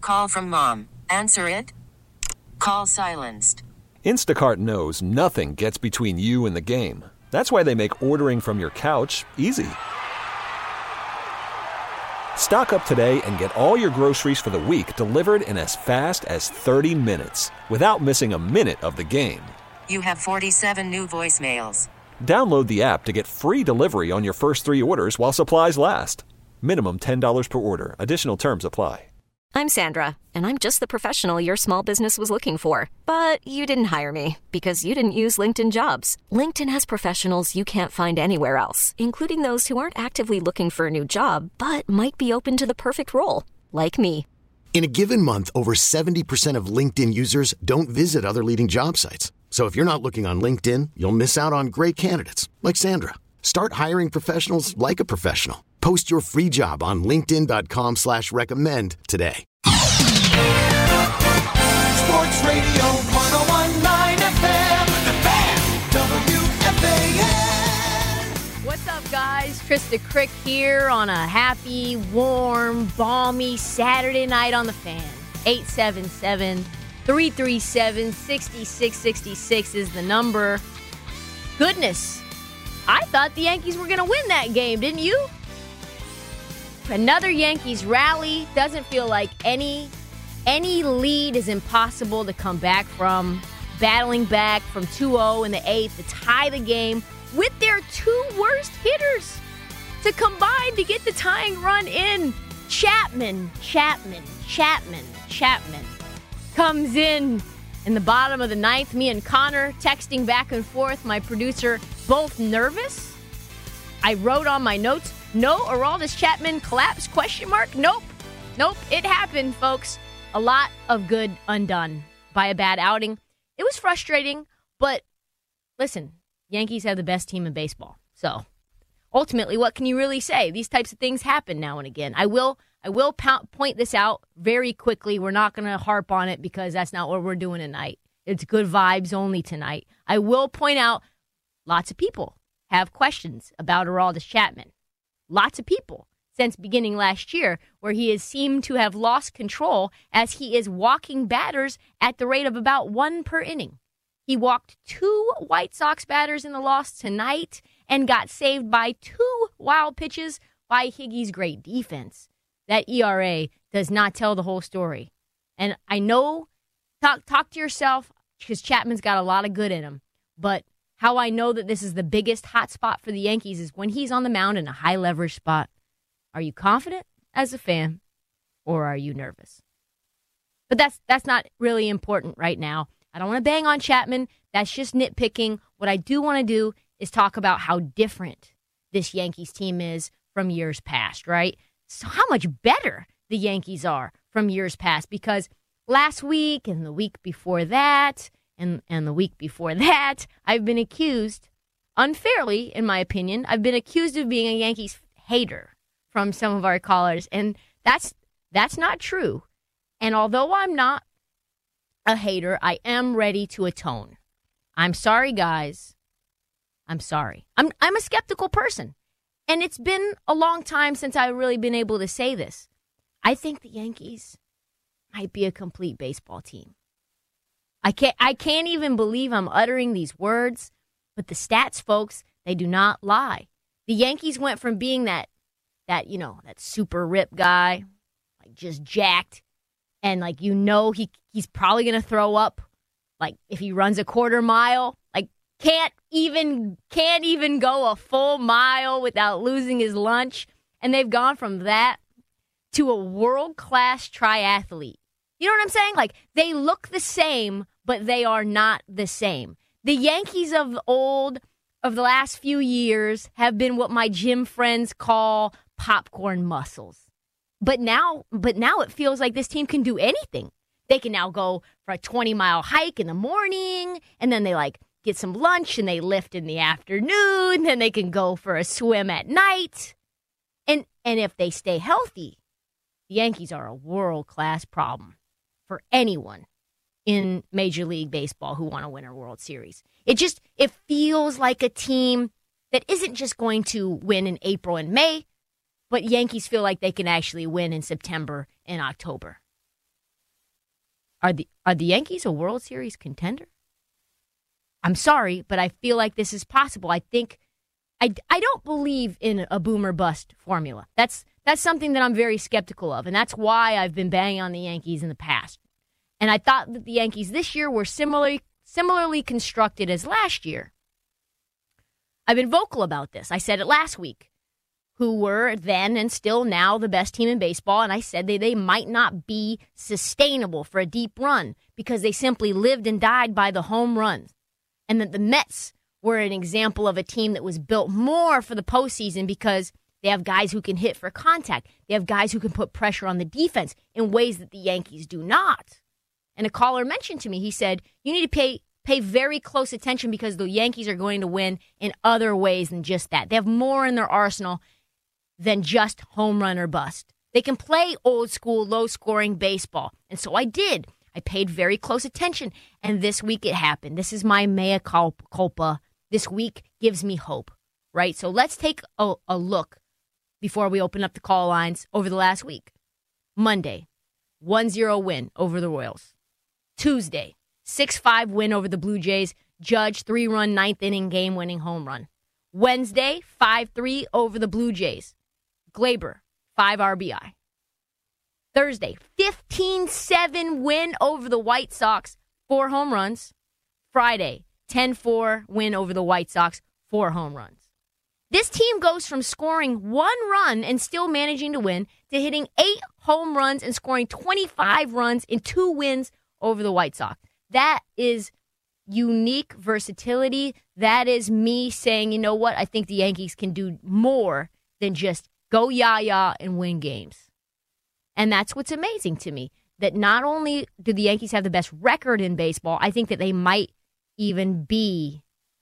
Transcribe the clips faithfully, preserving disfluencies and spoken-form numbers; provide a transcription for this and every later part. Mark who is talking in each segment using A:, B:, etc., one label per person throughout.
A: Call from mom. Answer it. Call silenced.
B: Instacart knows nothing gets between you and the game. That's why they make ordering from your couch easy. Stock up today and get all your groceries for the week delivered in as fast as thirty minutes without missing a minute of the game.
A: You have forty-seven new voicemails.
B: Download the app to get free delivery on your first three orders while supplies last. Minimum ten dollars per order. Additional terms apply.
C: I'm Sandra, and I'm just the professional your small business was looking for. But you didn't hire me because you didn't use LinkedIn Jobs. LinkedIn has professionals you can't find anywhere else, including those who aren't actively looking for a new job, but might be open to the perfect role, like me.
D: In a given month, over seventy percent of LinkedIn users don't visit other leading job sites. So if you're not looking on LinkedIn, you'll miss out on great candidates like Sandra. Start hiring professionals like a professional. Post your free job on linkedin.com slash recommend today.
E: Sports Radio one oh one point nine F M, The Fan, W F A N.
F: What's up, guys? Trista Crick here on a happy, warm, balmy Saturday night on The Fan. eight seven seven, three three seven, six six six six is the number. Goodness, I thought the Yankees were going to win that game, didn't you? Another Yankees rally. Doesn't feel like any any lead is impossible to come back from. Battling back from two oh in the eighth to tie the game with their two worst hitters to combine to get the tying run in. Chapman, Chapman, Chapman, Chapman comes in in the bottom of the ninth. Me and Connor texting back and forth. My producer both nervous. I wrote on my notes, no Aroldis Chapman collapse, question mark? Nope. Nope, it happened, folks. A lot of good undone by a bad outing. It was frustrating, but listen, Yankees have the best team in baseball. So ultimately, what can you really say? These types of things happen now and again. I will I will po- point this out very quickly. We're not going to harp on it because that's not what we're doing tonight. It's good vibes only tonight. I will point out lots of people have questions about Aroldis Chapman. Lots of people since beginning last year, where he has seemed to have lost control as he is walking batters at the rate of about one per inning. He walked two White Sox batters in the loss tonight and got saved by two wild pitches by Higgy's great defense. That E R A does not tell the whole story. And I know, talk, talk to yourself, because Chapman's got a lot of good in him, but how I know that this is the biggest hot spot for the Yankees is when he's on the mound in a high leverage spot. Are you confident as a fan, or are you nervous? But that's that's not really important right now. I don't want to bang on Chapman. That's just nitpicking. What I do want to do is talk about how different this Yankees team is from years past, right? So how much better the Yankees are from years past, because last week and the week before that and, and the week before that, I've been accused, unfairly in my opinion, I've been accused of being a Yankees hater from some of our callers, and that's that's not true. And although I'm not a hater, I am ready to atone. I'm sorry, guys. I'm sorry. I'm I'm a skeptical person. And it's been a long time since I've really been able to say this. I think the Yankees might be a complete baseball team. I can't I can't even believe I'm uttering these words, but the stats, folks, they do not lie. The Yankees went from being that that, you know, that super ripped guy, like just jacked, and like, you know, he he's probably going to throw up, like if he runs a quarter mile, like can't even can't even go a full mile without losing his lunch. And they've gone from that to a world-class triathlete. You know what I'm saying? Like, they look the same, but they are not the same. The Yankees of old, of the last few years, have been what my gym friends call popcorn muscles. But now, but now it feels like this team can do anything. They can now go for a twenty-mile hike in the morning, and then they, like, get some lunch, and they lift in the afternoon, then they can go for a swim at night. And and if they stay healthy, the Yankees are a world-class problem for anyone in Major League Baseball who want to win a World Series. It just, it feels like a team that isn't just going to win in April and May, but Yankees feel like they can actually win in September and October. Are the are the Yankees a World Series contender? I'm sorry, but I feel like this is possible. I think I, I don't believe in a boom or bust formula. That's that's something that I'm very skeptical of, and that's why I've been banging on the Yankees in the past. And I thought that the Yankees this year were similarly similarly constructed as last year. I've been vocal about this. I said it last week, who were then and still now the best team in baseball, and I said they, they might not be sustainable for a deep run because they simply lived and died by the home runs, and that the Mets were an example of a team that was built more for the postseason because they have guys who can hit for contact. They have guys who can put pressure on the defense in ways that the Yankees do not. And a caller mentioned to me, he said, you need to pay pay very close attention because the Yankees are going to win in other ways than just that. They have more in their arsenal than just home run or bust. They can play old school, low-scoring baseball. And so I did. I paid very close attention. And this week it happened. This is my mea culpa. This week gives me hope, right? So let's take a, a look before we open up the call lines over the last week. Monday, one zero win over the Royals. Tuesday, six five win over the Blue Jays. Judge, three-run, ninth-inning game-winning home run. Wednesday, five three over the Blue Jays. Glaber, five R B I. Thursday, fifteen seven win over the White Sox, four home runs. Friday, ten four win over the White Sox, four home runs. This team goes from scoring one run and still managing to win to hitting eight home runs and scoring twenty-five runs in two wins over the White Sox. That is unique versatility. That is me saying, you know what, I think the Yankees can do more than just go yah-yah and win games. And that's what's amazing to me, that not only do the Yankees have the best record in baseball, I think that they might even be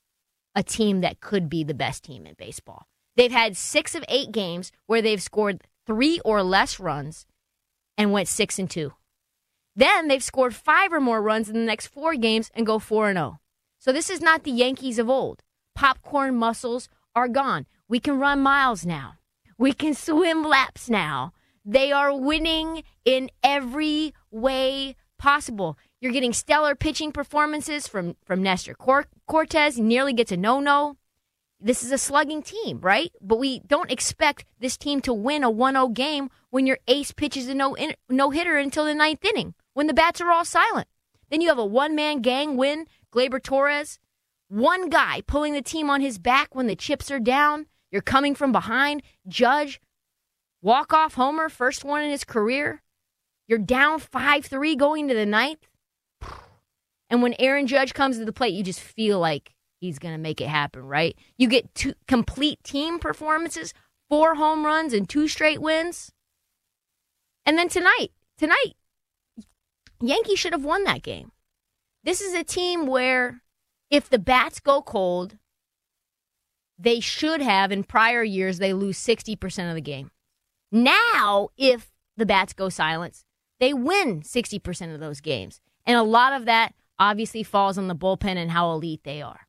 F: a team that could be the best team in baseball. They've had six of eight games where they've scored three or less runs and went six and two. Then they've scored five or more runs in the next four games and go four and oh. So this is not the Yankees of old. Popcorn muscles are gone. We can run miles now. We can swim laps now. They are winning in every way possible. You're getting stellar pitching performances from, from Nestor Cor- Cortez. He nearly gets a no-no. This is a slugging team, right? But we don't expect this team to win a one oh game when your ace pitches a no no-hitter until the ninth inning, when the bats are all silent. Then you have a one-man gang win, Gleyber Torres. One guy pulling the team on his back when the chips are down. You're coming from behind. Judge, walk-off homer, first one in his career. You're down five three going to the ninth. And when Aaron Judge comes to the plate, you just feel like he's going to make it happen, right? You get two complete team performances, four home runs and two straight wins. And then tonight, tonight, Yankees should have won that game. This is a team where if the bats go cold, they should have, in prior years, they lose sixty percent of the game. Now, if the bats go silent, they win sixty percent of those games. And a lot of that obviously falls on the bullpen and how elite they are.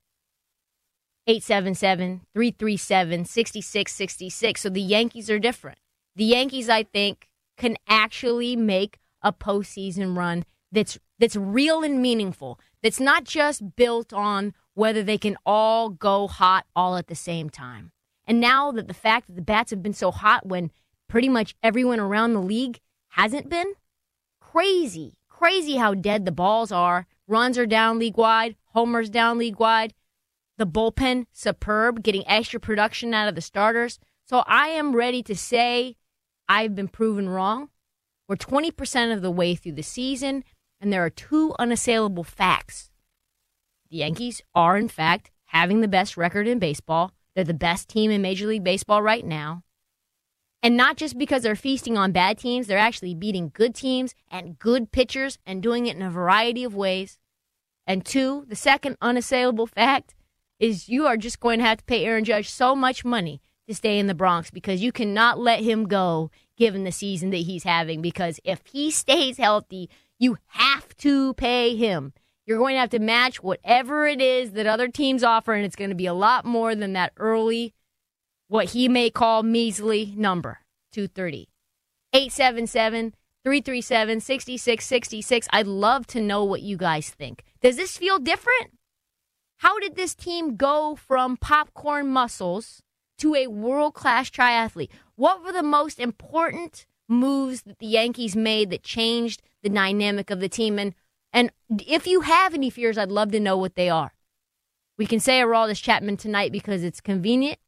F: eight seven seven, three three seven, six six six six. So the Yankees are different. The Yankees, I think, can actually make a postseason run that's that's real and meaningful. That's not just built on whether they can all go hot all at the same time. And now that the fact that the bats have been so hot when pretty much everyone around the league hasn't been, crazy, crazy how dead the balls are. Runs are down league-wide, homers down league-wide. The bullpen, superb, getting extra production out of the starters. So I am ready to say I've been proven wrong. We're twenty percent of the way through the season, and there are two unassailable facts. The Yankees are, in fact, having the best record in baseball. They're the best team in Major League Baseball right now. And not just because they're feasting on bad teams, they're actually beating good teams and good pitchers and doing it in a variety of ways. And two, the second unassailable fact is you are just going to have to pay Aaron Judge so much money to stay in the Bronx because you cannot let him go given the season that he's having, because if he stays healthy, you have to pay him. You're going to have to match whatever it is that other teams offer, and it's going to be a lot more than that early, what he may call measly number, two thirty. eight seven seven, three three seven, six six six six. I'd love to know what you guys think. Does this feel different? How did this team go from popcorn muscles to a world-class triathlete? What were the most important moves that the Yankees made that changed the dynamic of the team? And, and if you have any fears, I'd love to know what they are. We can say Aroldis Chapman tonight because it's convenient,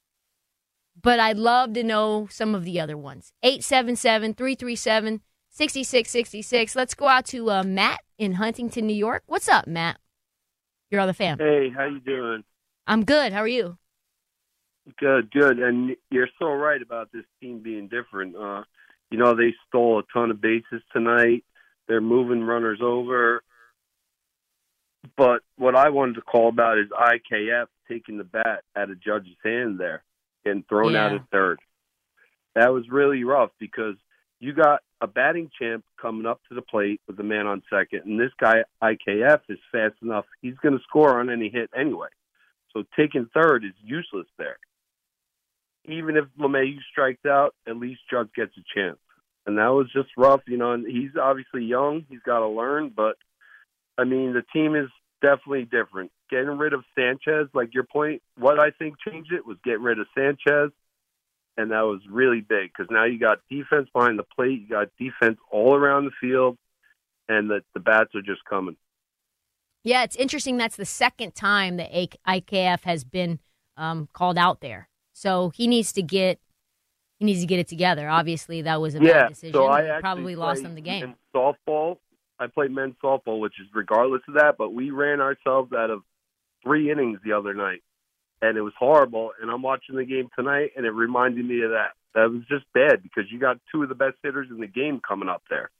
F: but I'd love to know some of the other ones. eight seven seven, three three seven, six six six six. Let's go out to uh, Matt in Huntington, New York. What's up, Matt? You're on the Fan.
G: Hey, how you doing?
F: I'm good. How are you?
G: Good, good. And you're so right about this team being different. Uh, you know, they stole a ton of bases tonight. They're moving runners over. But what I wanted to call about is I K F taking the bat out of Judge's hand there and thrown
F: Yeah.
G: out at third. That was really rough because you got a batting champ coming up to the plate with a man on second, and this guy, I K F, is fast enough. He's going to score on any hit anyway. So taking third is useless there. Even if LeMahieu strikes out, at least Judge gets a chance. And that was just rough, you know, and he's obviously young. He's got to learn, but, I mean, the team is definitely different. Getting rid of Sanchez, like your point, what I think changed it was getting rid of Sanchez, and that was really big because now you got defense behind the plate, you got defense all around the field, and the, the bats are just coming.
F: Yeah, it's interesting. That's the second time that I K F has been um, called out there. So he needs to get he needs to get it together. Obviously, that was a
G: yeah,
F: bad decision.
G: so I
F: He
G: actually
F: probably lost
G: played
F: them the game.
G: in softball. I played men's softball, which is regardless of that, but we ran ourselves out of three innings the other night, and it was horrible. And I'm watching the game tonight, and it reminded me of that. That was just bad because you got two of the best hitters in the game coming up there.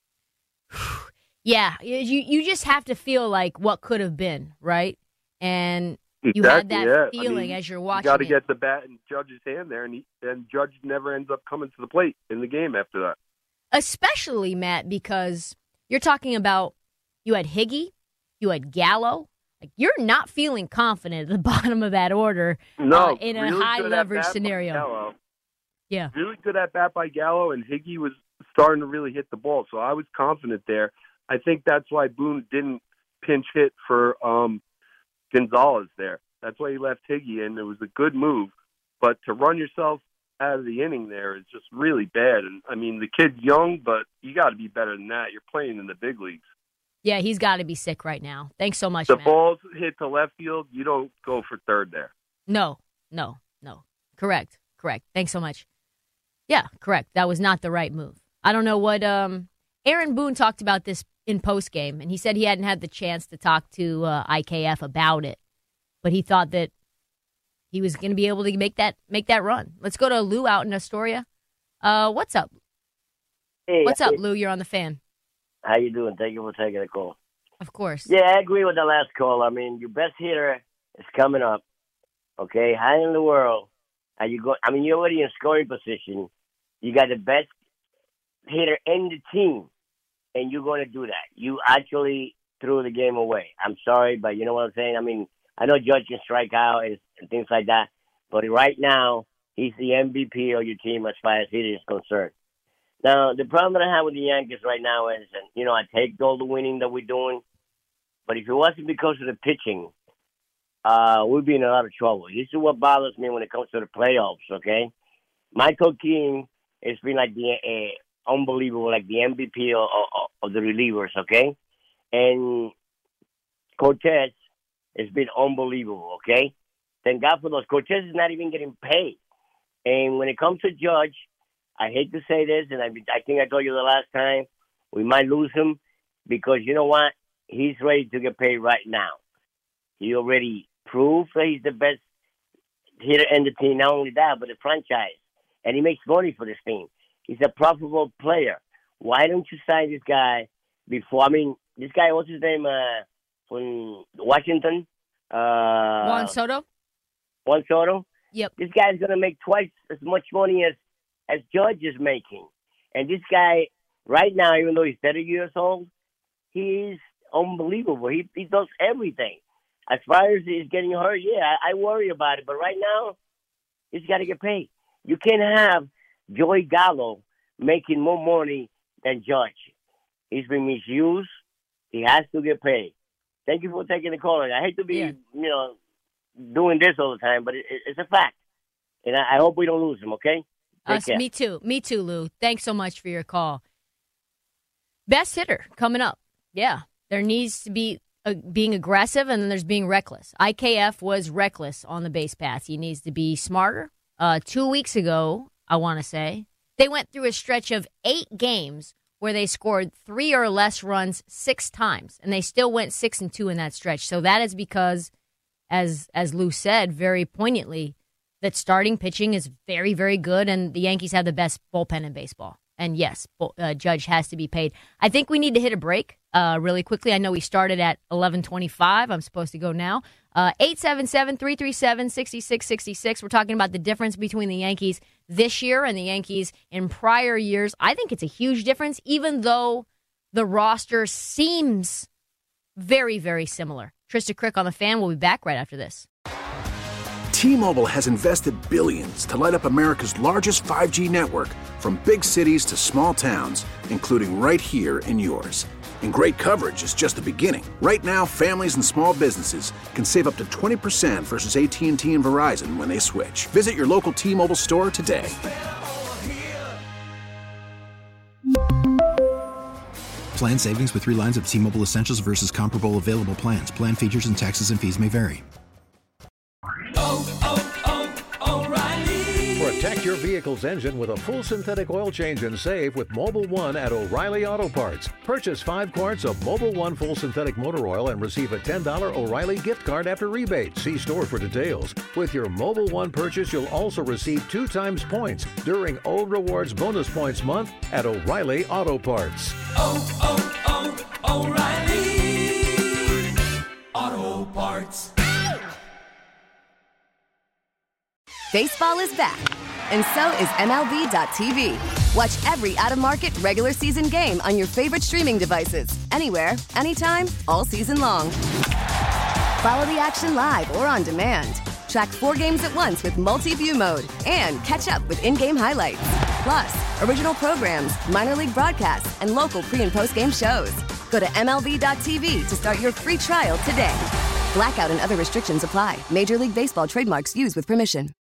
F: Yeah, you you just have to feel like what could have been, right? And you
G: Exactly,
F: had that
G: yeah.
F: feeling
G: I mean,
F: as you're watching
G: You got to
F: it.
G: get the bat in Judge's hand there, and, he, and Judge never ends up coming to the plate in the game after that.
F: Especially, Matt, because you're talking about you had Higgy, you had Gallo. Like, you're not feeling confident at the bottom of that order
G: No,
F: uh, in a
G: really
F: high
G: good at
F: leverage
G: bat by
F: scenario.
G: Gallo.
F: Yeah.
G: Really good at bat by Gallo, and Higgy was starting to really hit the ball, so I was confident there. I think that's why Boone didn't pinch hit for um, Gonzalez there. That's why he left Higgy in. It was a good move, but to run yourself out of the inning there is just really bad. And I mean, the kid's young, but you got to be better than that. You're playing in the big leagues.
F: Yeah, he's got to be sick right now. Thanks so much,
G: The
F: Matt.
G: ball's hit to left field. You don't go for third there.
F: No, no, no. Correct, correct. Thanks so much. Yeah, correct. That was not the right move. I don't know what um, Aaron Boone talked about this in postgame, and he said he hadn't had the chance to talk to uh, I K F about it, but he thought that he was going to be able to make that make that run. Let's go to Lou out in Astoria. Uh, what's up?
H: Hey,
F: What's up,
H: hey,
F: Lou? You're on the Fan.
H: How you doing? Thank you for taking the call.
F: Of course.
H: Yeah, I agree with the last call. I mean, your best hitter is coming up. Okay, high in the world, and you go. I mean, you're already in scoring position. You got the best hitter in the team, and you're going to do that. You actually threw the game away. I'm sorry, but you know what I'm saying? I mean, I know Judge can strike out and, and things like that, but right now, he's the M V P of your team as far as hitter is concerned. Now, the problem that I have with the Yankees right now is, and you know, I take all the winning that we're doing, but if it wasn't because of the pitching, uh, we'd be in a lot of trouble. This is what bothers me when it comes to the playoffs, okay? Michael King has been like the uh, unbelievable, like the M V P of, of, of the relievers, okay? And Cortez has been unbelievable, okay? Thank God for those. Cortez is not even getting paid. And when it comes to Judge, I hate to say this, and I, I think I told you the last time, we might lose him because, you know what? He's ready to get paid right now. He already proved that he's the best hitter in the team. Not only that, but the franchise. And he makes money for this team. He's a profitable player. Why don't you sign this guy before? I mean, this guy, what's his name, uh, from Washington? Uh,
F: Juan Soto?
H: Juan Soto?
F: Yep.
H: This guy's going to make twice as much money as, as Judge is making. And this guy, right now, even though he's thirty years old, he's unbelievable. He he does everything. As far as he's getting hurt, yeah, I, I worry about it. But right now, he's got to get paid. You can't have Joey Gallo making more money than Judge. He's been misused. He has to get paid. Thank you for taking the call. I hate to be,
F: Yeah.
H: you know, doing this all the time, but it, it's a fact. And I, I hope we don't lose him, okay? Take
F: Us,
H: care.
F: me too. Me too, Lou. Thanks so much for your call. Best hitter coming up. Yeah. There needs to be uh, being aggressive, and then there's being reckless. I K F was reckless on the base paths. He needs to be smarter. Uh, two weeks ago, I want to say, they went through a stretch of eight games where they scored three or less runs six times, and they still went six and two in that stretch. So that is because, as as Lou said very poignantly, that starting pitching is very, very good, and the Yankees have the best bullpen in baseball. And yes, uh, Judge has to be paid. I think we need to hit a break uh, really quickly. I know we started at eleven twenty-five. I'm supposed to go now. Uh, eight seven seven, three three seven, six six six six. We're talking about the difference between the Yankees this year and the Yankees in prior years. I think it's a huge difference, even though the roster seems very, very similar. Trista Crick on the Fan. We'll be back right after this.
I: T-Mobile has invested billions to light up America's largest five G network, from big cities to small towns, including right here in yours. And great coverage is just the beginning. Right now, families and small businesses can save up to twenty percent versus A T and T and Verizon when they switch. Visit your local T-Mobile store today.
J: Plan savings with three lines of T-Mobile Essentials versus comparable available plans. Plan features and taxes and fees may vary.
K: Protect your vehicle's engine with a full synthetic oil change and save with Mobil one at O'Reilly Auto Parts. Purchase five quarts of Mobil one full synthetic motor oil and receive a ten dollars O'Reilly gift card after rebate. See store for details. With your Mobil one purchase, you'll also receive two times points during O Rewards Bonus Points Month at O'Reilly Auto Parts.
E: Oh, oh, oh, O'Reilly Auto Parts.
L: Baseball is back, and so is M L B dot T V. Watch every out-of-market regular season game on your favorite streaming devices, anywhere, anytime, all season long. Follow the action live or on demand. Track four games at once with multi-view mode and catch up with in-game highlights. Plus, original programs, minor league broadcasts, and local pre- and post-game shows. Go to M L B dot T V to start your free trial today. Blackout and other restrictions apply. Major League Baseball trademarks used with permission.